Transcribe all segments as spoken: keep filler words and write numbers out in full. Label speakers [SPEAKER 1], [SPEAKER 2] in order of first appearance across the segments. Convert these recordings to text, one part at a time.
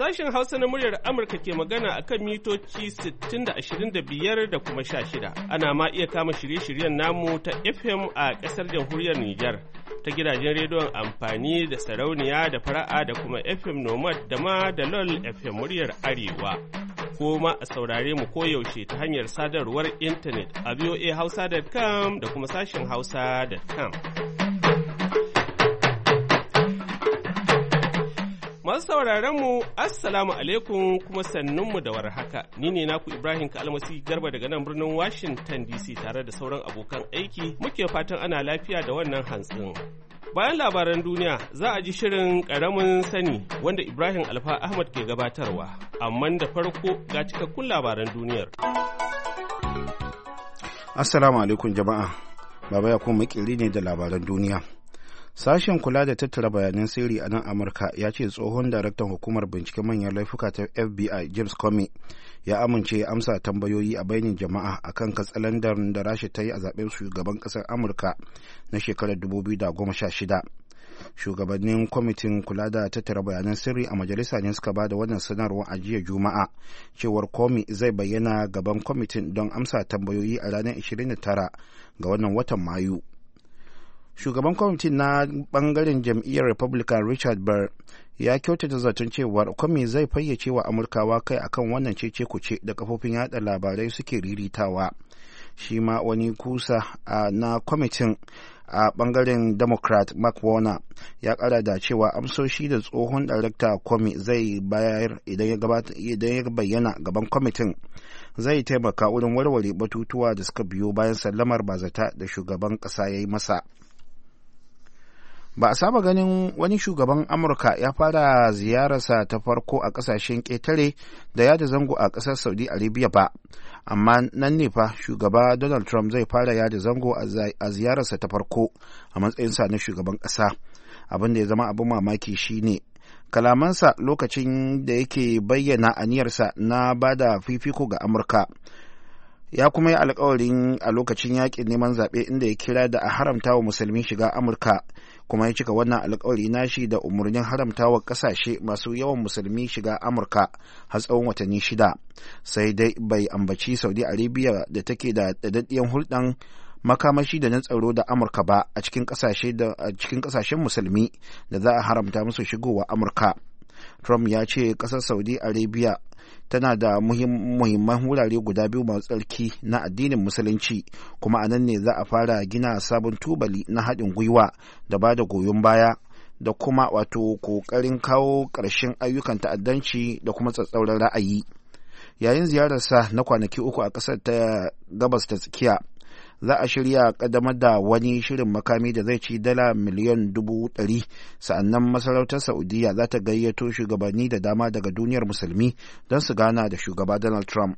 [SPEAKER 1] Sashen Hausa na muryar Amurka ke magana a kan mitoci sittin da ashirin da biyar da kuma sha shida. Ana ma iya kama shirye-shiryen namu ta F M a ƙasar jamhuriyar Nijar, ta gidajen rediyon amfani da sarauniya da fara'a da kuma F M Nomad da ma da LOL F M muryar Arewa. Ko ma a saurare mu koyaushe ta hanyar sadarwar intanet a v o a hausa dot com da kuma sashen hausa dot com. Masu sauraron mu assalamu alaikum kuma sannunmu da warhaka. Ni ne naku Ibrahim Kalmasi Garba daga nan birnin Washington D C tare da sauran abokan aiki. Muke fatan ana lafiya da wannan hantsin. Bayan labaran duniya za a ji shirin ƙaramin sani wanda Ibrahim Alfa Ahmad ke gabatarwa. Amma da farko ga cikakkun labaran duniyar.
[SPEAKER 2] Assalamu alaikum jama'a. Baba ya kuma makili ne da labaran duniya. Sashen kula da tattara bayanan sirri a nan Amurka ya ce tsohon daraktan hukumar binciken manyan laifuka ta F B I James Comey ya amince ya amsa tambayoyi a bainin jama'a akan katsalandar da Rasha ta yi a zaben shugaban ƙasar Amurka na shekarar dubu biyu da goma sha shida. Shugabannin kwamitin kula da tattara bayanan sirri a majalisa ne suka ba da wannan sanarwar a jiya Juma'a cewar Comey zai bayyana gaban kwamitin don amsa tambayoyi a ranar ashirin da tara ga wannan watan Mayu. Shugaban kwamitin na bangaren jam'iyyar Republican Richard Burr ya kyautata zaton cewar Comey zai fayyace wa Amurkawa kai akan wannan cece kuce da kafofin yada labarai suke riritawa. Shi ma wani kusa na kwamitin a bangaren Democrat Mark Warner ya kara da cewa amsoshi da tsohon darakta Comey zai bayar idan ya bayyana gaban kwamitin zai taimaka wurin warware batutuwa da suka biyo bayan sallamar bazata da shugaban kasa ya yi masa. Ba a saba ganin wani shugaban Amurka ya fara ziyararsa ta farko a ƙasashen ƙetare da yada zango a ƙasar Saudi Arabia ba, amma nan ne fa shugaba Donald Trump zai fara yada zango a ziyararsa ta farko a matsayinsa na shugaban ƙasa. Abin da ya zama abin mamaki shine kalamansa lokacin da yake bayyana aniyarsa na ba da fifiko ga Amurka. Ya kuma yi alkawarin a lokacin yakin neman zaɓe inda ya kira da a haramta wa musulmi shiga Amurka, kuma ya cika wannan alkawari nashi da umarnin haramta wa ƙasashe masu yawan musulmi shiga Amurka har tsawon watanni shida. Sai dai bai ambaci Saudi Arabia da take da daɗaɗɗiyar hulɗan makamashi da na tsaro da Amurka ba a cikin ƙasashen musulmi da za a haramta musu shigowa Amurka. Trump ya ce ƙasar Saudi Arabia tana da muhimman wurare guda biyu masu tsarki na addinin musulunci, kuma a nan ne za a fara gina sabon tubali na haɗin gwiwa da ba da goyon baya da kuma wato ƙoƙarin kawo ƙarshen ayyukan ta'addanci da kuma tsatsauran ra'ayi. Yayin ziyararsa na kwanaki uku a ƙasar ta gabas ta tsakiya, za a shirya ƙaddamar da wani shirin makami da zai ci dala miliyan dubu ɗari, sa'annan masarautar Saudiya za ta gayyato shugabanni da dama daga duniyar musulmi don su gana da shugaba Donald Trump.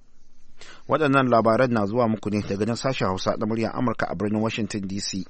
[SPEAKER 2] Waɗannan labaran na zuwa muku ne daga nan sashen Hausa na muryar Amurka a birnin Washington D C.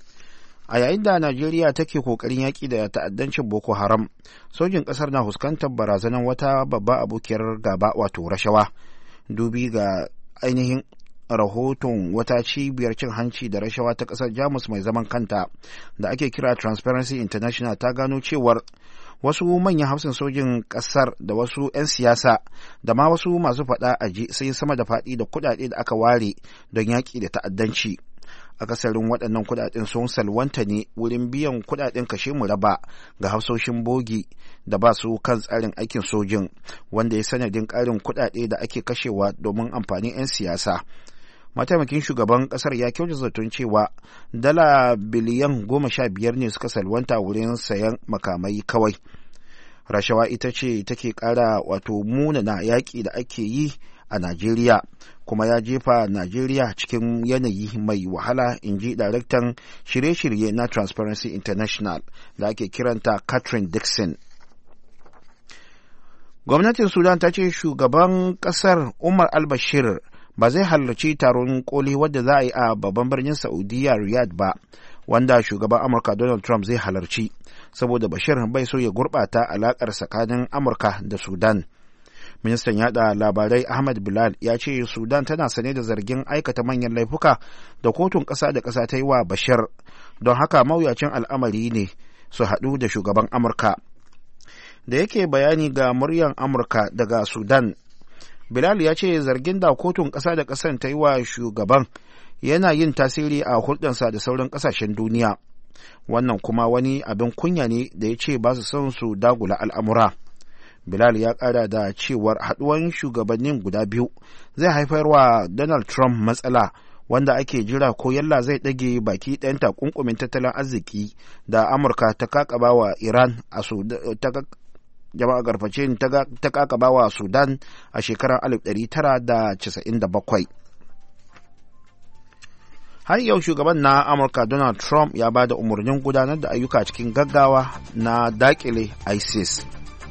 [SPEAKER 2] A yayin da Najeriya take kokarin yaƙi da ta'addancin Boko Haram, sojin ƙasar na fuskantar barazanar wata babba abokiyar gaba wato rashawa. Dubi ga ainihin rahoton wata cibiyar cin hanci da rashawa ta ƙasar Jamus mai zaman kanta da ake kira Transparency International ta gano cewar wasu manyan hafsan sojin ƙasar da wasu 'yan siyasa da ma wasu masu faɗa aji sai sama da faɗi da kuɗaɗe da aka ware don yaƙi da ta'addanci. Akasarin waɗannan kuɗaɗen sun salwanta ne wurin biyan kuɗaɗen kashe mu raba ga hafsoshin bogi da ba su kan tsarin aikin sojin, wanda ya sanadin ƙarin kuɗaɗe da ake kashewa domin amfanin 'yan siyasa. Mataimakin shugaban ƙasar ya kyauta zaton cewa dala biliyan goma sha biyar ne suka salwanta wurin sayan makamai kawai. Rashawa ita ce take ƙara wato munana yaƙi da ake yi a Najeriya, kuma ya jefa Najeriya cikin yanayi mai wahala, in ji daraktan shirye-shirye na Transparency International da ake kiranta Catherine Dixon. Gwamnatin Sudan ta ce shugaban ƙasar Umar al-Bashir ba zai halarci taron koli wadda za a yi a babban birnin Saudiya Riyadh ba, wanda shugaban Amurka Donald Trump zai halarci, saboda Bashir bai so ya gurɓata alaƙar tsakanin Amurka da Sudan. Ministan yada labarai Ahmad Bilal ya ce Sudan tana sane da zargin aikata manyan laifuka da kotun ƙasa da ƙasa ta yi wa Bashir, don haka mawuyacin al'amari ne su haɗu da shugaban Amurka. da yake bayani ga muryar Amurka daga Sudan, Bilal ya ce zargin da kotun ƙasa da ƙasar ta yi wa shugaban yana yin tasiri a hulɗarsa da sauran ƙasashen duniya. Wannan kuma wani abin kunya ne da ya ce ba su son su dagula al'amura. Bilal ya ƙara da cewar haɗuwan shugabannin guda biyu zai haifar wa Donald Trump matsala, wanda ake jira ko yalla zai ɗage baki ɗayan takunkumin tattalin arziki da Amurka ta kakaba wa Iran a jama'a garface ta kakaba wa Sudan a shekarar alif ɗari tara da casa'in da bakwai. Har yau shugaban na Amurka Donald Trump ya ba da umarnin gudanar da ayyuka cikin gaggawa na dakile ISIS.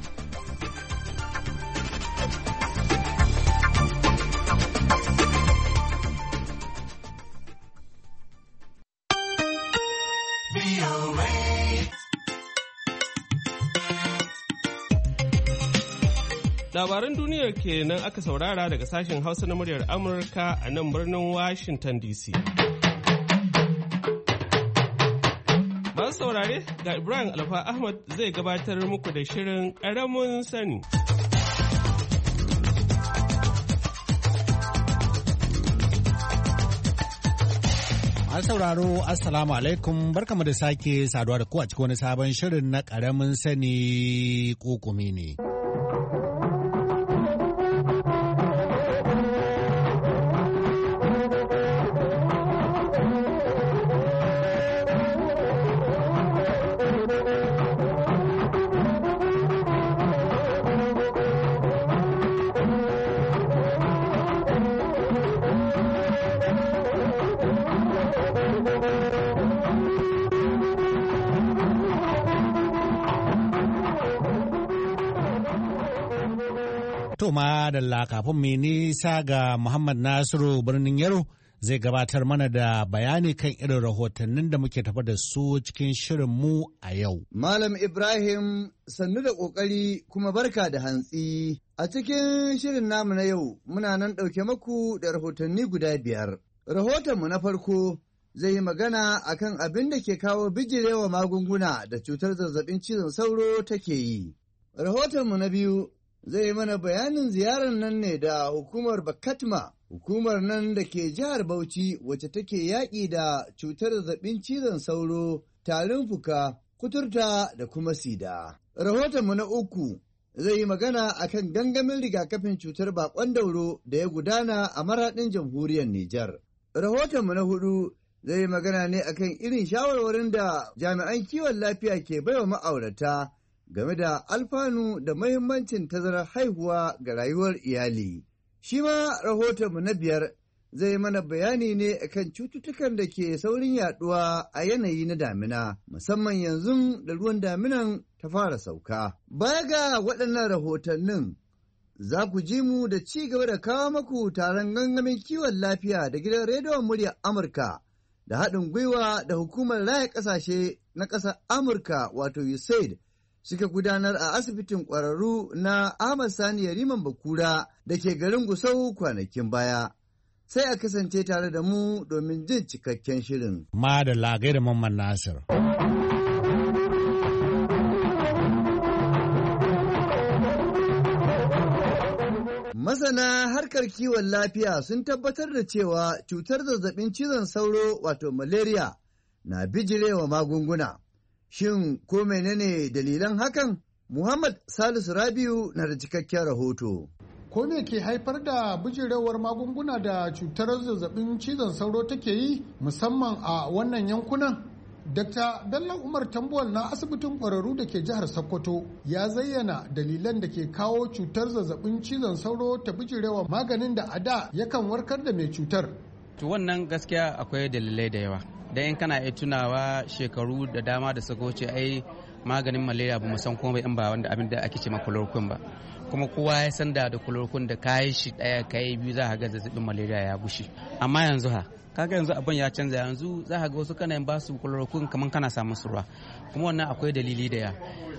[SPEAKER 1] Labaran duniyar kenan aka saurara daga sashen Hausa na muryar Amurka a nan birnin Washington D C. Masu saurare, ga Ibrahim Alfa Ahmad zai gabatar muku da shirin ƙaramin sani.
[SPEAKER 3] An sauraro, Assalamu alaikum, barkamu da sake saduwa da ku a cikin wani sabon shirin na ƙaramin sani ƙuƙumi ne. To ma da kafin mai nisa ga Muhammad Nasiru birnin Yaro zai gabatar mana da bayani kan irin rahotannin da muke tafa da su cikin shirin mu a yau.
[SPEAKER 4] Malam Ibrahim sannu da ƙoƙari kuma barka da hantsi. A cikin shirin namu na yau muna nan ɗauke maku da rahotanni guda biyar. Rahotonmu na farko zai yi magana akan abin da ke kawo bijirewa magunguna da cutar zazzabin cizon sauro take yi. Rahotonmu na biyu zai yi mana bayanin ziyarar nan ne da hukumar Bakatma, hukumar nan da ke jihar Bauchi wacce take yaƙi da cutar zazzabin cizon sauro, tarin fuka, kuturta da kuma sida. Rahotonmu na uku zai yi magana akan gangamin rigakafin cutar baƙon dauro da ya gudana a maraɗin jamhuriyar Nijar. Rahotonmu na hudu zai yi magana ne akan irin shawarwarin da jami'an kiwon lafiya ke baiwa ma'aurata game da alfanu da mahimmancin tazarar haihuwa ga rayuwar iyali. Shi ma rahotonmu na biyar zai mana bayani ne kan cututtukan da ke saurin yaduwa a yanayi na damina, musamman yanzu da ruwan daminan ta fara sauka. Baya ga waɗannan rahotannin, za ku ji mu da ci gaba da kawo maku taron gangamin kiwon lafiya da gidan rediyon muryar Amurka da haɗin gwiwa da hukumar raya ƙasashe na ƙasar Amurka wato U S A I D suka gudanar a asibitin ƙwararru na Ahmad Sani Yariman Bakura da ke garin Gusau kwanakin baya. Sai a kasance tare da mu domin jin cikakken shirin.
[SPEAKER 3] Ma da lagai da Mamman Nasir.
[SPEAKER 4] Masana harkar kiwon lafiya sun tabbatar da cewa cutar zazzabin cizon sauro wato malaria na bijirewa magunguna. Shin ko menene dalilan hakan? Muhammad Salisu Rabiu na da cikakken rahoto.
[SPEAKER 5] Ko me ke haifar da bijirewar magunguna da cutar zazzabin cizon sauro take yi musamman a wannan yankunan? Dakta Bello Umar Tambuwal na asibitin ƙwararru da ke jihar Sokoto ya zayyana dalilan da ke kawo cutar zazzabin cizon sauro ta bijirewa maganin da a da yakan warkar da mai cutar.
[SPEAKER 6] To wannan gaskiya akwai dalilai da yawa. Dan in kana iya tunawa shekaru da dama da suka wuce ai maganin malaria ba mu san komai in ba wanda abin da ake ce ma chloroquine ba. Kuma kowa ya san da da chloroquine da kayi shi daya kayi biyu za ka ga zazzabin malaria ya bushe. Amma yanzu ha kaga yanzu abin ya canza, yanzu za ka ga wasu kana yin basu chloroquine kaman kana samun ruwa. Kuma wannan akwai dalili da ya.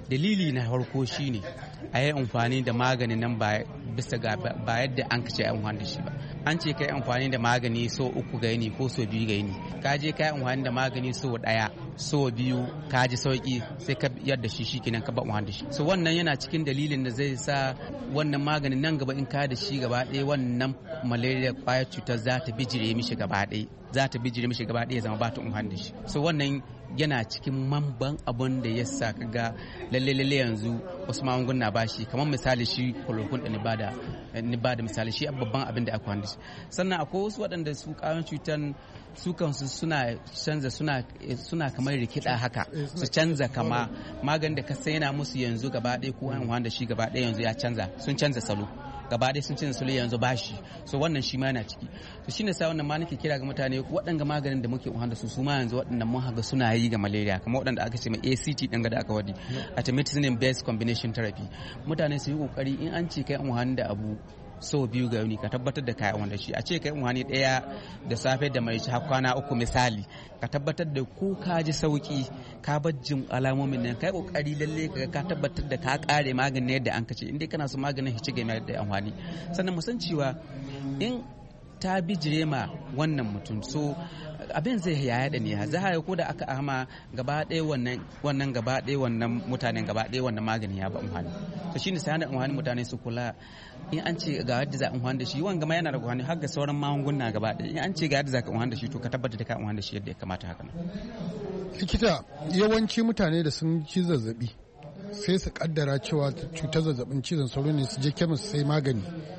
[SPEAKER 6] dalili na farko shine a yi amfani da maganin nan ba bisa ga ba yadda an kace amfani da shi ba. An ce kai amfani da magani so uku ga yini ko so biyu ga yini, ka je kai amfani da magani so daya so biyu ka ji sauki sai ka yadda shi shikenan ka ba amfani da shi. So wannan yana cikin dalilin da zai sa wannan maganin nan gaba in ka da shi gaba ɗaya wannan malaria kwayar cutar za ta bijire mishi gaba ɗaya za ta bijire mishi gaba ɗaya zama ba ta amfani da shi. So wannan yana cikin mamban abun da ya sa kaga lalle lalle yanzu wasu magunguna ba shi, kamar misali shi chloroquine da nibada nibada misali shi babban abin da aka wanda shi. Sannan akwai wasu waɗanda su ƙwayoyin cutan su kansu suna canza suna suna kamar rikida haka su canza kama maganin da ka sai yana musu yanzu gaba ɗaya ko an wanda shi gaba ɗaya yanzu ya canza sun canza salo gaba ɗaya sun canza salo yanzu bashi. So wannan shi ma yana ciki. To shine sa wannan ma nake kira ga mutane waɗanga maganin da muke wanda su su ma yanzu waɗannan mun haga suna yi ga malaria kamar waɗanda aka ce ma A C T ɗin da aka wadi artemisinin based combination therapy. Mutane su yi kokari in an ce kai an da abu sau biyu ga yuni ka tabbatar da kayan wanda shi a ce kai wani daya da safe da mai har kwana uku misali ka tabbatar da ko ka ji sauki ka bar jin alamomin nan kai kokari lalle ka ka tabbatar da ka kare maganin yadda an kace indai kana so maganin hici ga mai da amfani. Sannan mu san cewa in ta bijire ma wannan mutum so abin zai yaya da ne za a ko da aka ahama gaba ɗaya wannan wannan gaba ɗaya wannan mutanen gaba ɗaya wannan magani ya ba amfani. To shine sai hana amfani mutane su kula in an ce ga yadda za a amfani da shi wanga ma yana da amfani har ga sauran magunguna gaba ɗaya in an ce ga yadda za ka amfani da shi to ka tabbata da ka amfani da shi yadda ya kamata haka nan.
[SPEAKER 5] Likita, yawanci mutane da sun ci zazzabi sai su kaddara cewa cutar zazzabin cizon sauro ne su je kemis sai magani.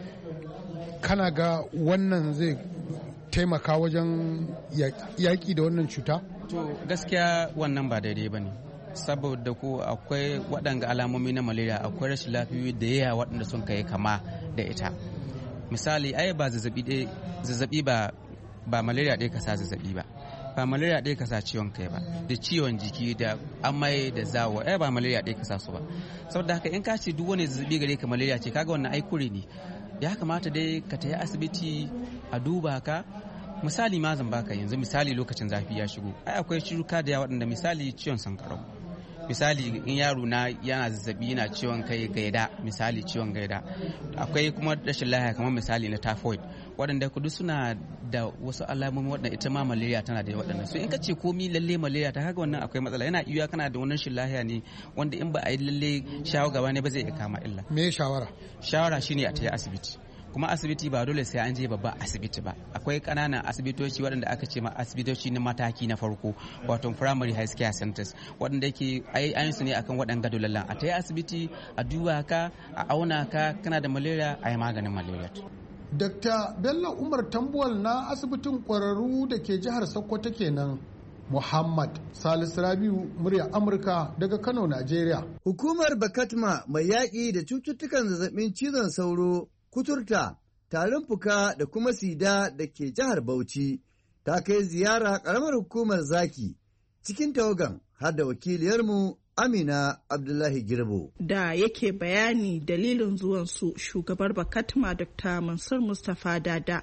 [SPEAKER 5] Kana ga wannan zai taimaka wajen yaƙi da wannan cuta?
[SPEAKER 6] To gaskiya wannan ba daidai ba ne. Saboda ko akwai waɗanga alamomi na malaria akwai rashin lafiyoyi da yawa waɗanda sun kai kama da ita. Misali ai ba zazzabi ba ba malaria ɗaya ka sa zazzabi ba. Ba malaria ɗaya ka sa ciwon kai ba da ciwon jiki da amai da zawo ai ba malaria ɗaya ka sa su ba. Saboda haka in ka ce duk wani zazzabi gare ka malaria ce kaga wannan ai kure ne. Ya kamata dai ka tafi asibiti a duba ka. Misali ma zan baka yanzu misali lokacin zafi ya shigo ai akwai ciruka da yawa waɗanda misali ciwon sankarau misali in yaro na yana zazzabi yana ciwon kai gaida misali ciwon gaida akwai kuma rashin lafiya kamar misali na typhoid waɗanda kudu suna da wasu alamomi waɗanda ita ma malaria tana da waɗanda so in ka ce komi lalle malaria ta haka wannan akwai matsala yana iya kana da wannan rashin lafiya ne wanda in ba a yi lalle shawo gaba ne ba zai iya kama illa.
[SPEAKER 5] Me shawara?
[SPEAKER 6] Shawara shine a tafi asibiti. Kuma asibiti ba dole sai an je babban asibiti ba akwai ƙananan asibitoci waɗanda aka ce ma asibitoci na mataki na farko wato primary health care centers waɗanda yake ayin su ne akan waɗanga dolalan a ta yi asibiti a duba ka a auna ka kana da malaria a yi maganin malaria.
[SPEAKER 5] Dakta Bello Umar Tambuwal na asibitin ƙwararru da ke jihar Sokoto kenan. Muhammad Salisu Rabiu murya Amurka daga Kano, Najeriya.
[SPEAKER 4] Hukumar Bakatma mai yaƙi da cututtukan zazzabin cizon sauro kuturta, tarin fuka da kuma sida da ke jihar Bauchi ta kai ziyara ƙaramar hukumar Zaki cikin tawagan har da wakiliyarmu Amina Abdullahi Girbo.
[SPEAKER 7] Da yake bayani dalilin zuwansu shugabar Bakatma Dokta Mansur Mustapha Dada.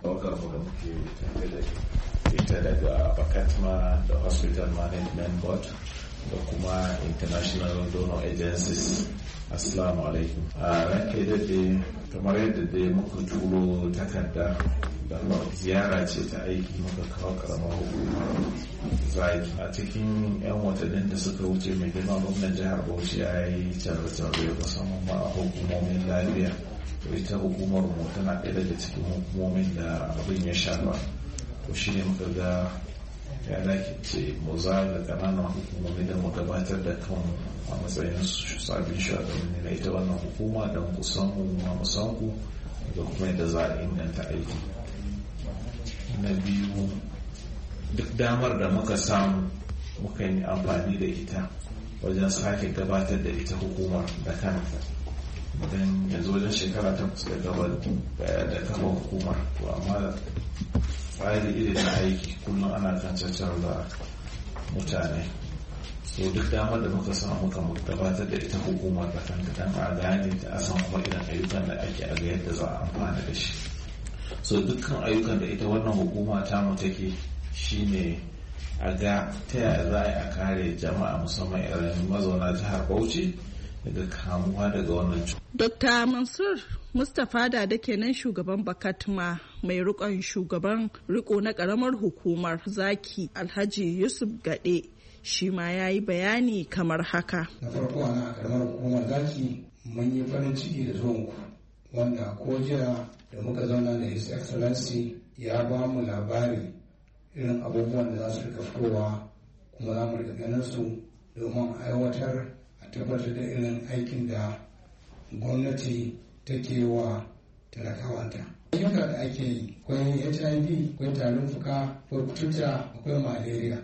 [SPEAKER 8] Ita daga Bakatma da Hospital Management Board da kuma International Donor Agencies. Assalamu alaikum. A ranke daɗe kamar yadda dai muka turo takarda da ziyara ce ta aiki muka kawo karamar hukumar Zaki. A cikin 'yan watannin da suka wuce mai girma gwamnan jihar Bauchi ya yi canza-canza musamman ma a hukumomin lafiya. Ita hukumar mu tana ɗaya daga cikin hukumomin da abin ya shafa. To shi ne muka ga ya dace ce mu zaga kananan hukumomi da mu gabatar da kan a matsayin sabbin shugabanni na ita wannan hukuma don kusan mu musan ku da kuma yadda za a inganta aiki. Na biyu duk damar da muka samu muka yi amfani da ita wajen sake gabatar da ita hukumar da kanta don yanzu wajen shekara ta da gaba da kafa hukumar to amma tsari irin na aiki kullum ana kan cancar da mutane so duk damar da muka samu muka gabatar da ita hukumar da kanta dan a gane ta a san kuma irin ayyukan da ake a ga yadda za a amfana da shi so dukkan ayyukan da ita wannan hukuma ta mu take shine a ga ta yaya za a kare jama'a musamman irin mazauna jihar Bauchi daga kamuwa daga wannan cuta.
[SPEAKER 7] Dokta Mansur Mustapha da da kenan shugaban Bakatma mai rikon shugaban riko na karamar hukumar Zaki Alhaji Yusuf Gade shi ma ya yi bayani kamar haka.
[SPEAKER 9] Na farko ana karamar hukumar Zaki mun yi farin ciki da zuwanku wanda ko jiya da muka zauna da His Excellency ya ba mu labari irin abubuwan da za su rika fitowa kuma za mu rika ganin su domin aiwatar a tabbatar da irin aikin da gwamnati take wa talakawanta. Ayyuka da ake yi akwai H I V, akwai tarin fuka, akwai kuturta, akwai malaria.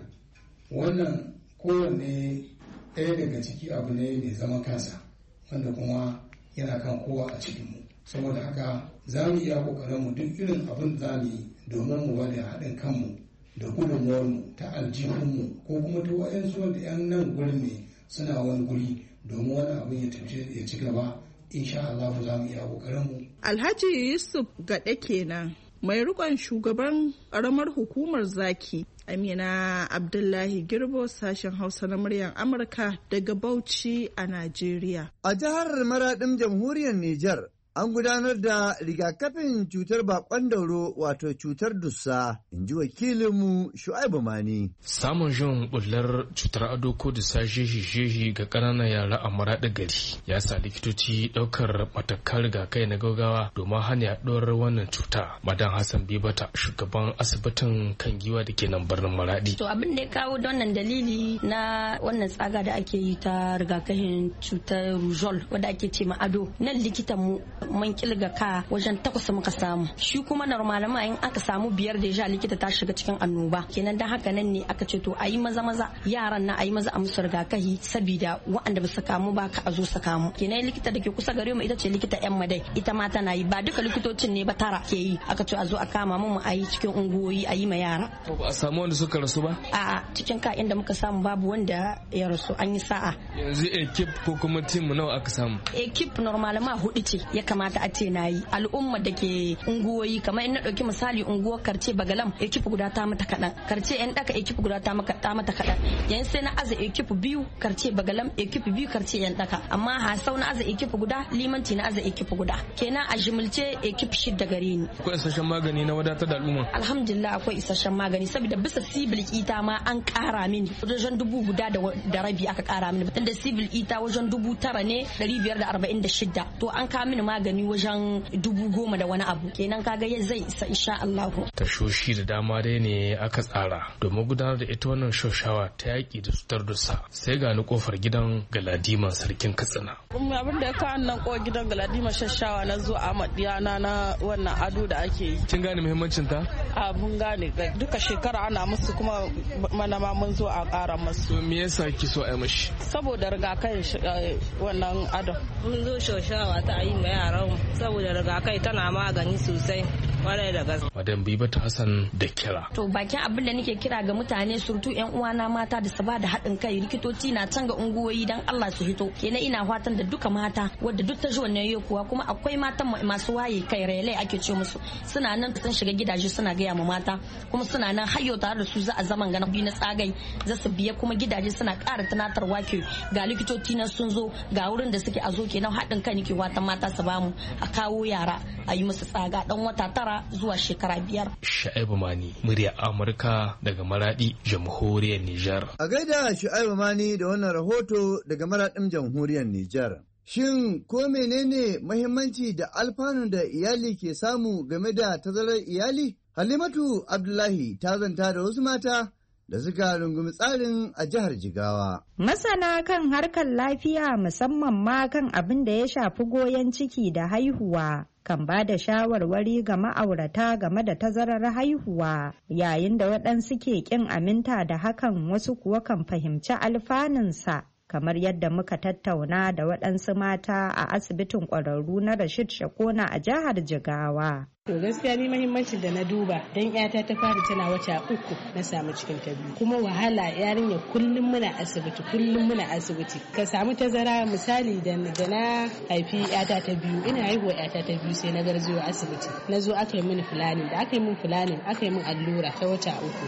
[SPEAKER 9] Wannan kowanne ɗaya daga ciki abu ne mai zaman kansa wanda kuma yana kan kowa a cikinmu. Saboda haka za mu iya ƙoƙarinmu duk irin abin da za mu yi domin mu bada haɗin kanmu da gudunmuwarmu ta aljihunmu ko kuma ta waɗansu wanda 'yan nan gurin ne suna wani guri domin wani abin ya tafi ya ci gaba. Insha Allah za mu iya ƙoƙarinmu.
[SPEAKER 7] Alhaji Yusuf Gade kenan mai rikon shugaban ƙaramar hukumar Zaki. Amina Abdullahi Girbo, sashen Hausa na muryar Amurka daga Bauchi a Najeriya.
[SPEAKER 4] A jihar Maraɗin Jamhuriyar Nijar an gudanar da rigakafin cutar bakon dauro wato cutar dussa, in ji wakilinmu Shu'aibu Mani.
[SPEAKER 10] Samun jin bullar cutar ado ko dussa jeji-jeji ga ƙananan yara a Maraɗi gari ya sa likitoci ɗaukar matakan rigakai na gaggawa domin hana yaɗuwar wannan cuta. Madan Hassan Bibata, shugaban asibitin kan giwa da ke nan birnin Maraɗi.
[SPEAKER 11] To abin da ya kawo da wannan dalili na wannan tsaga da ake yi ta rigakafin cutar rujol wadda ake ce ma ado, nan likitan mu mun kilga ka wajen takwas muka samu, shi kuma normalema in aka samu biyar da ja likita ta shiga cikin annoba, kenan dan haka nan ne aka ce to ayi maza maza yaran na ayi maza a musu rigakafi saboda waɗanda ba su kamu ba ka a zo su kamu. Kenan likita da ke kusa gare mu ita ce likita yan madai, ita ma tana yi, ba duka likitocin ne ba tara ke yi, aka ce a zo a kama mu mu ayi cikin unguwoyi ayi ma yara.
[SPEAKER 10] Ba a samu wanda suka rasu ba?
[SPEAKER 11] A'a, cikin ka inda muka samu babu wanda ya rasu, an yi sa'a.
[SPEAKER 10] Yanzu ekip ko kuma tim nawa aka samu?
[SPEAKER 11] Ekip normalema hudu ce ya kamata a ce na yi. Al'umma da ke unguwoyi kamar in na ɗauki misali unguwar karce Bagalam ekip guda ta mata kaɗan, karce yan ɗaka ekip guda ta mata kaɗan, yanzu sai na aza ekip biyu karce Bagalam ekip biyu karce yan ɗaka, amma hasau na aza ekip guda, limanci na aza ekip guda, kenan a jimilce ekip shidda gare ni.
[SPEAKER 10] Akwai isasshen magani na wadatar da al'umma?
[SPEAKER 11] Alhamdulillah akwai isasshen magani saboda bisa sibil ita ma an ƙara mini wajen dubu guda da rabi aka ƙara mini, tunda sibil ita wajen dubu tara ne ɗari biyar da arba'in da shidda, to an kawo mini magani wajen dubu goma da wani abu, kenan kaga ya zai isa insha Allah.
[SPEAKER 10] Tashoshi da dama dai ne aka tsara domin gudanar da ita wannan shoshawa ta yaƙi da cutar dussa. Sai ga ni kofar gidan Galadiman sarkin Katsina.
[SPEAKER 12] Kuma abin da ya kawo nan ko gidan Galadiman shashawa na zo a madiyana na wannan ado da ake yi.
[SPEAKER 10] Kin gane muhimmancin ta?
[SPEAKER 12] A mun gane, duka shekara ana musu kuma mana ma mun zo a ƙara musu.
[SPEAKER 10] To me yasa ki so a yi mashi?
[SPEAKER 12] Saboda rigakafin wannan ado.
[SPEAKER 13] Mun zo shoshawa ta yi ma yaran saboda rigakafi tana magani sosai kwarai da gaske.
[SPEAKER 10] Madam Bibata Hassan da kira.
[SPEAKER 11] To bakin abin da nake kira ga mutane surtu yan uwana mata da su ba da haɗin kai, likitoci na can ga unguwoyi dan Allah su hito. Kenan ina fatan da duka mata wadda duk ta ji wannan yokuwa, kuma akwai matan masu waye kai relay ake ce musu, suna nan sun shiga gidaje suna gaya ma mata, kuma suna nan hayyo tare da su za a zaman gana biyu na tsagai za su biya, kuma gidaje suna ƙara tunatarwa ke ga likitoci nan sun zo ga wurin da suke a zo, kenan haɗin kai nake watan mata su bamu a kawo yara a yi musu tsaga dan wata tara zuwa shekara biyar.
[SPEAKER 10] Shu'aibu Mani, murya Amurka daga Maradi, Jamhuriyar Nijar.
[SPEAKER 4] A gaida Shu'aibu Mani da wannan rahoto daga Maradin Jamhuriyar Nijar. Shin ko menene mahimmanci da alfanun da iyali ke samu game da tazarar iyali? Halimatu Abdullahi ta zanta da wasu mata da suka rungumi tsarin a jihar Jigawa.
[SPEAKER 14] Masana kan harkar lafiya musamman ma kan abin da ya shafi goyon ciki da haihuwa kan ba da shawarwari ga ma'aurata game da tazarar haihuwa, yayin da waɗansu ke ƙin aminta da hakan, wasu kuwa kan fahimci alfanunsa. Kamar yadda muka tattauna da waɗansu mata a asibitin ƙwararru na Rashid Shakona a jihar Jigawa.
[SPEAKER 15] To gaskiya ni mahimmancin da na duba dan yata ta fara tana wata uku na samu cikin ta biyu, kuma wahala yarinya kullum muna asibiti kullum muna asibiti ka samu tazara. Misali da na haifi yata ta biyu, ina haihuwa yata ta biyu sai na garzayo asibiti, na zo aka yi mini fulani, da aka yi min fulani aka yi min allura ta wata uku,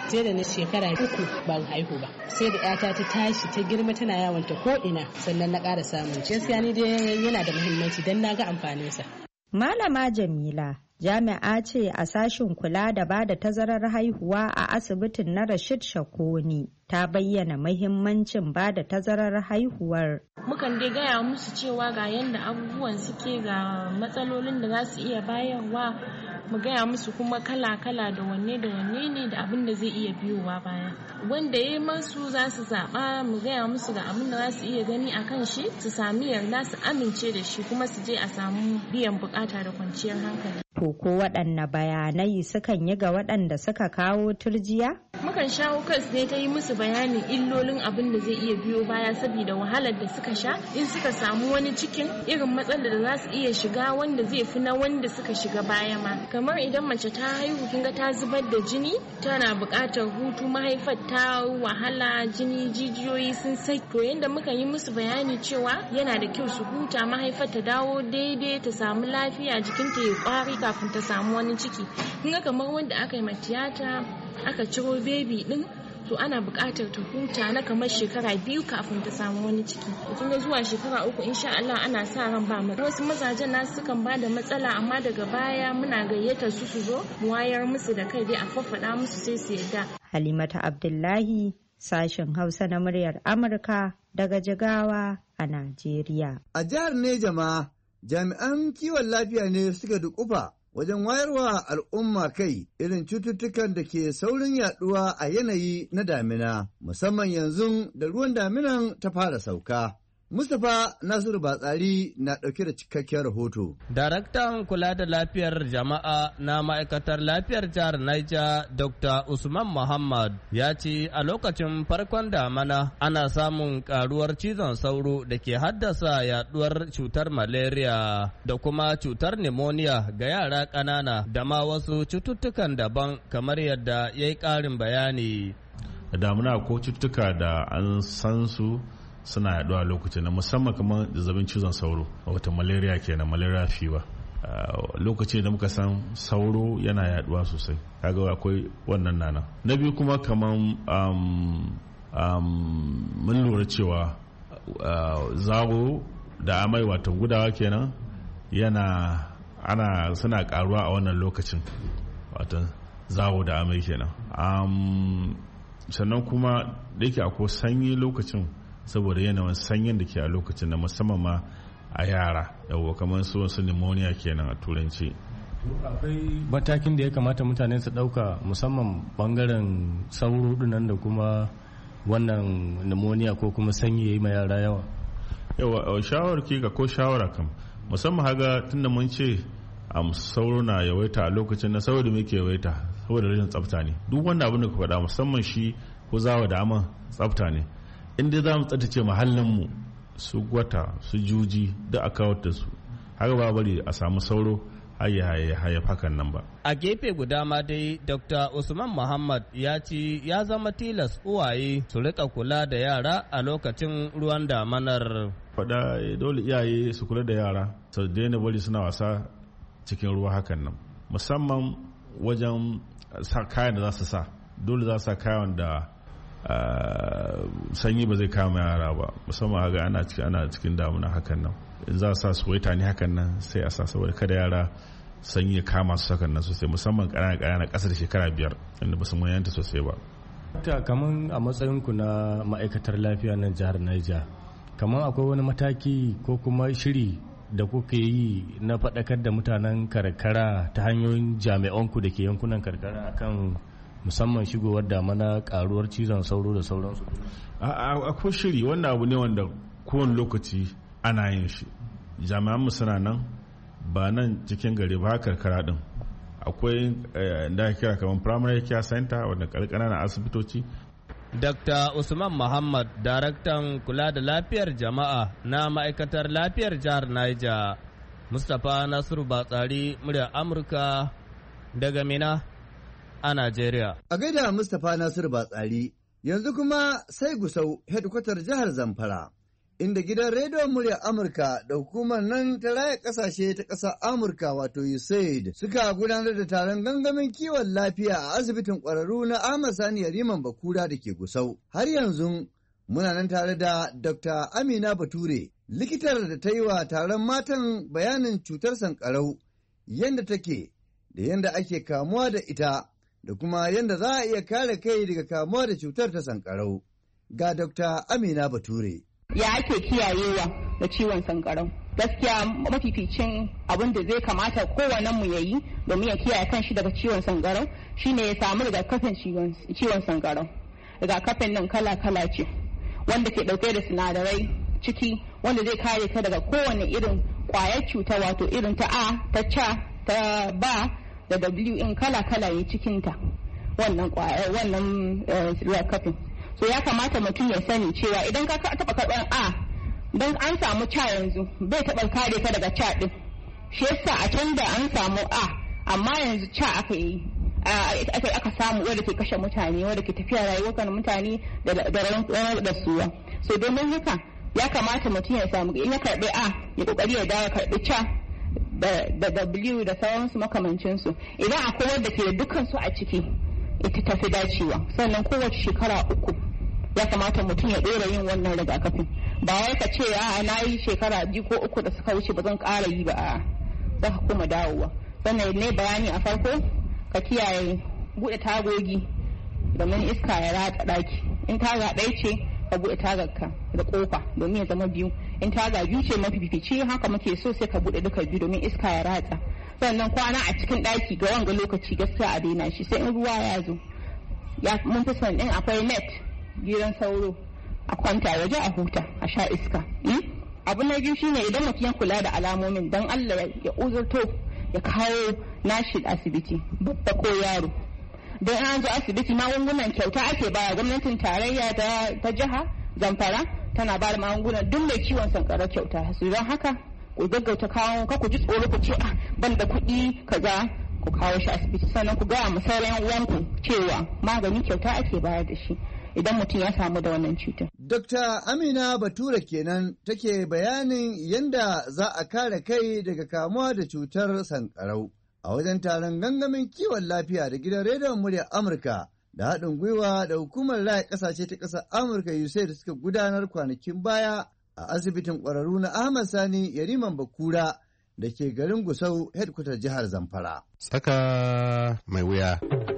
[SPEAKER 15] sai da na shekara uku ban haihu ba, sai da yata ta tashi ta girma tana yawon ta ko ina sannan na ƙara samun. Gaskiya ni dai yana da muhimmanci dan na ga amfaninsa.
[SPEAKER 14] Malama Jamila jami'a ce a sashin kula da ba da tazarar haihuwa a asibitin na Rashid Shakoni, ta bayyana mahimmancin ba da tazarar haihuwar.
[SPEAKER 16] Mukan dai gaya musu cewa ga yadda abubuwan suke, ga matsalolin da za su iya bayarwa, mu gaya musu kuma kala-kala da wanne da wanne ne da abin da zai iya biyowa baya. Wanda ya yi masu za su zaɓa, mu gaya musu ga abin da za su iya gani a kan shi, su sami yarda su amince da shi kuma su je a samu biyan bukata da kwanciyar hankali.
[SPEAKER 14] To ko waɗanne bayanai sukan yi ga waɗanda suka kawo turjiya?
[SPEAKER 16] Mukan shawo kansu ne ta yi musu bayanin illolin abin da zai iya biyo baya saboda wahalar da suka sha, in suka samu wani cikin irin matsalar da za su iya shiga wanda zai fi na wanda suka shiga baya ma. Kamar idan mace ta haihu kinga ta zubar da jini, tana buƙatar hutu, mahaifar ta wahala, jini jijiyoyi sun sai. To yanda muka yi musu bayani cewa yana da kyau su huta, mahaifar ta dawo daidai, ta samu lafiya, jikinta ya kwari kafin ta samu wani ciki. Kinga kamar wanda aka yi tiyata aka ciro bebi din, to ana buƙatar ta huta na kamar shekara biyu kafin ta samu wani ciki. Kin ga zuwa shekara uku insha Allah ana sa ran ba mu. Wasu mazajen nasu sukan ba da matsala, amma daga baya muna gayyatar su su zo mu wayar musu da kai dai a faffada musu sai su yarda.
[SPEAKER 14] Halimata Abdullahi, sashen Hausa na muryar Amurka daga Jigawa a Najeriya.
[SPEAKER 4] A jihar Neja ma jami'an kiwon lafiya ne suka dukufa wajen wayarwa al'umma kai irin cututtukan da ke saurin yaduwa a yanayi na damina, musamman yanzu da ruwan daminan ta fara sauka. Mustapha Nasiru Batsari na ɗauke da cikakken rahoto.
[SPEAKER 17] Daraktan kula da lafiyar jama'a na ma'aikatar lafiyar jihar Niger, Doctor Usman Muhammad, ya ce a lokacin farkon damana ana samun karuwar cizon sauro da ke haddasa yaduwar cutar malaria da kuma cutar pneumonia ga yara ƙanana da ma wasu cututtukan daban, kamar yadda ya yi ƙarin bayani.
[SPEAKER 18] Damuna ko cututtuka da an san su suna yaduwa lokacin na musamman kamar zazzabin cizon sauro, wata malaria kenan, malaria fever. Lokacin da muka san sauro yana yaduwa sosai, kaga akwai wannan nana. Na biyu kuma kamar mun lura cewa zawo da amai, watan gudawa kenan, yana ana suna karuwa a wannan lokacin, watan zawo da amai kenan. Sannan kuma da yake akwai sanyi lokacin, saboda yanayin sanyin da ke a lokacin na musamman ma a yara, yawo kamar su wasu pneumonia kenan a turanci.
[SPEAKER 10] Akwai matakin da ya kamata mutane su ɗauka musamman bangaren sauro dinan da kuma wannan pneumonia ko kuma sanyi ya yi ma yara yawa?
[SPEAKER 18] Yawa shawar ki ga ko shawara kam musamman haga tunda mun ce am sauro na yawaita a lokacin na saboda muke yawaita saboda rashin tsafta ne. Duk wanda abin da ka faɗa musamman shi ko zawa da aman tsafta ne. Inda za mu tsaftace muhallinmu, su gwata su juji da a kawar da su, haka ba bari a samu sauro hayaf hakan nan ba.
[SPEAKER 17] A gefe guda ma dai Doctor Usman Muhammad ya ce ya zama tilas uwaye su rika kula da yara a lokacin ruwan damanar.
[SPEAKER 18] Faɗa dole iyaye su kula da yara, su daina bari suna wasa cikin ruwa hakan nan, musamman wajen sa kayan da za su sa. Dole za su sa kayan da Uh, sanyi ba zai kama yara ba, musamman ga ana cikin ana cikin damuna hakan nan. In za a sa suwaita ne hakan nan sai a sa, saboda kada yara sanyi ya kama su hakan nan sosai, musamman ƙanana ƙanana ƙasa da shekara biyar inda ba su mayanta sosai ba.
[SPEAKER 10] Ta kaman a matsayin ku na ma'aikatar lafiya nan jihar Niger, kaman akwai wani mataki ko kuma shiri da kuke yi na faɗakar da mutanen karkara ta hanyoyin jami'anku da ke yankunan karkara akan musamman shigowar damana, karuwar cizon sauro da sauransu?
[SPEAKER 18] Akwai shiri, wannan abu ne wanda kowane lokaci ana yin shi. Jami'anmu suna nan, ba nan cikin gari ba karkara din. Akwai da kira kamar primary care center wanda ƙananan asibitoci.
[SPEAKER 17] Doctor Usman Muhammad, daraktan kula da lafiyar jama'a na ma'aikatar lafiyar jihar Niger. Mustapha Nasiru Batsari, muryar Amurka daga Mina a Najeriya.
[SPEAKER 4] A gaida Mustapha Nasiru Batsari, yanzu kuma sai Gusau, hedkwatar jihar Zamfara, inda gidan rediyon muryar Amurka da hukumar nan ta raya ƙasashe ta ƙasar Amurka wato U S A I D suka gudanar da taron gangamin kiwon lafiya a asibitin ƙwararru na Ahmad Sani Yariman Bakura da ke Gusau. Har yanzu muna nan tare da Dokta Amina Bature, likitar da ta yi wa taron matan bayanin cutar sankarau, yadda take da yadda ake kamuwa da ita da kuma yadda za a iya kare kai daga kamuwa da cutar ta sankarau. Ga Dokta Amina Bature.
[SPEAKER 19] Ya ake kiyayewa da ciwon sankarau? Gaskiya mafificin abin da zai kamata kowannen mu yayi domin ya kiyaye kanshi daga ciwon sankarau shine ya samu rigakafin ciwon sankarau. Rigakafin nan kala-kala ce wanda ke dauke da sinadarai ciki wanda zai kare ka daga kowane irin kwayar cuta wato irin ta A, ta C, ta B da W in kala-kala ne cikinta wannan kwayar wannan rigakafin. So ya kamata mutum ya sani cewa idan ka taɓa karɓar A don an samu ca yanzu bai taɓa kare ka daga ca ɗin. Shi yasa a can da an samu A amma yanzu ca aka yi aka samu wadda ke kashe mutane wadda ke tafiya rayuwar mutane da ranar da suwa. So domin haka ya kamata mutum ya samu in ya karɓi A ya kokari ya dawo karɓi ca da W da sauransu makamancinsu. Idan akwai wadda ke da dukansu a ciki ita tafi dacewa. Sannan kowace shekara uku ya kamata mutum ya ɗora yin wannan rigakafin. Ba wai ka ce a na yi shekara biyu ko uku da suka wuce ba zan ƙara yi ba a za ka kuma dawowa. Sannan ne bayani a farko ka kiyaye buɗe tagogi domin iska ya ratsa ɗaki. In taga ɗaya ce ka buɗe tagarka da ƙofa domin ya zama biyu. In taga biyu ce mafifici haka muke so sai ka buɗe duka biyu domin iska ya ratsa. Sannan kwana a cikin ɗaki ga wanga lokaci gaskiya a daina shi sai in ruwa ya zo. Ya mun fi son ɗin akwai net gidan sauro a kwanta waje a huta a sha iska. Abu na biyu shine idan mutum ya kula da alamomin dan Allah ya uzurto ya kawo nashi asibiti babba ko yaro. Don an zo asibiti magungunan kyauta ake baya gwamnatin tarayya ta jiha Zamfara tana ba da magungunan duk mai ciwon sankara kyauta. Su don haka ku gaggauta kawo ka ku ji tsoro ku ce ah ban da kuɗi kaza ku kawo shi asibiti sannan ku gaya sauran uwanku cewa magani kyauta ake bayar da shi idan mutum ya samu da wannan cutar.
[SPEAKER 4] Dokta Amina Bature kenan take bayanin yadda za a kare kai daga kamuwa da cutar sankarau a wajen taron gangamin kiwon lafiya da gidan rediyon muryar Amurka da haɗin gwiwa da hukumar raya ƙasashe ta ƙasar Amurka U S A I D suka gudanar kwanakin baya a asibitin ƙwararru na Ahmad Sani Yariman Bakura da ke garin Gusau, hedkwatar jihar Zamfara.
[SPEAKER 20] Tsaka mai wuya.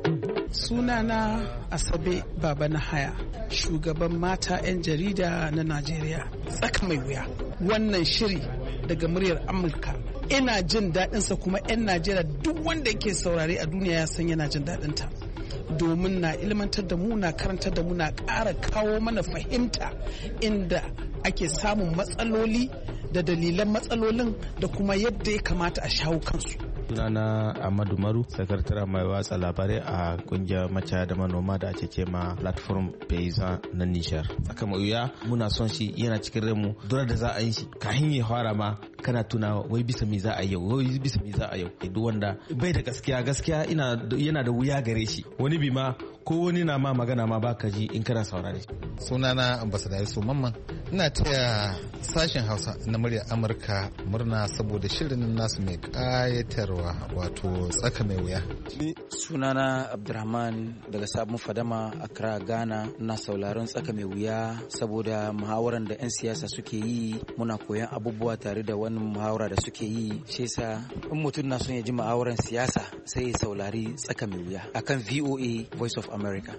[SPEAKER 21] Sunana Asabe Baba na Haya, shugaban mata 'yan jarida na Najeriya. Tsaka mai wuya. Wannan shiri daga muryar Amurka. Ina jin daɗinsa kuma 'yan Najeriya duk wanda yake saurare a duniya ya san yana jin daɗinta. Domin na ilmantar da mu na karantar da mu na ƙara kawo mana fahimta inda ake samun matsaloli da dalilan matsalolin da kuma yadda ya kamata a shawo kansu.
[SPEAKER 22] Sunana Ahmadu Maru, sakataren mai watsa labarai a kungiyar macaya da manoma da ake ce ma platform paysan na Nijar. Tsaka mai wuya muna son shi yana cikin ranmu dole da za a yi shi kahin ya fara ma kana tuna wai bisa me za a yau wai bisa me za a yau duk wanda bai da gaskiya gaskiya ina yana da wuya gare shi wani bi ma ko wani na ma magana ma baka ji in kana saurare.
[SPEAKER 20] Sunana ambassador Yusuf Mamman, ina taya sashen Hausa na muryar Amurka murna saboda shirin nasu mai kayatarwa wato tsaka mai wuya.
[SPEAKER 23] Sunana Abdurrahman daga Sabon Fadama, Accra, Ghana. Ina sauraron tsaka mai wuya saboda muhawaran da 'yan siyasa suke yi, muna koyan abubuwa tare da wannan muhawara da suke yi. Shi yasa in mutum na son ya ji muhawaran siyasa sai ya saurari tsaka mai wuya akan V O A Voice of America.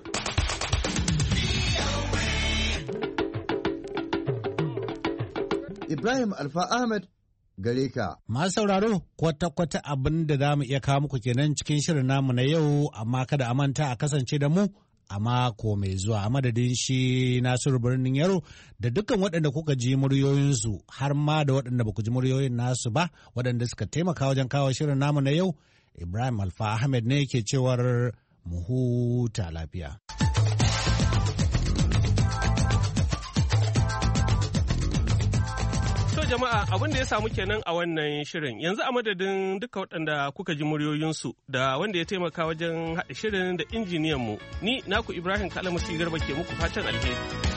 [SPEAKER 4] Ibrahim Alfa Ahmed gare ka.
[SPEAKER 3] Masu sauraro kwata-kwata abin da za mu iya kawo muku kenan cikin shirin namu na yau, amma kada a manta a kasance da mu a mako mai zuwa a madadin shi Nasiru Birnin Yaro da dukkan waɗanda kuka ji muryoyinsu har ma da waɗanda ba ku ji muryoyin nasu ba waɗanda suka taimaka wajen kawo shirin namu na yau. Ibrahim Alfa Ahmed ne ke cewar mu huta lafiya.
[SPEAKER 1] jama'a abin da ya samu kenan a wannan shirin yanzu a madadin duka waɗanda kuka ji muryoyinsu da wanda ya taimaka wajen haɗa shirin da injiniyanmu ni naku Ibrahim Kalamusi Garba ke muku fatan alheri.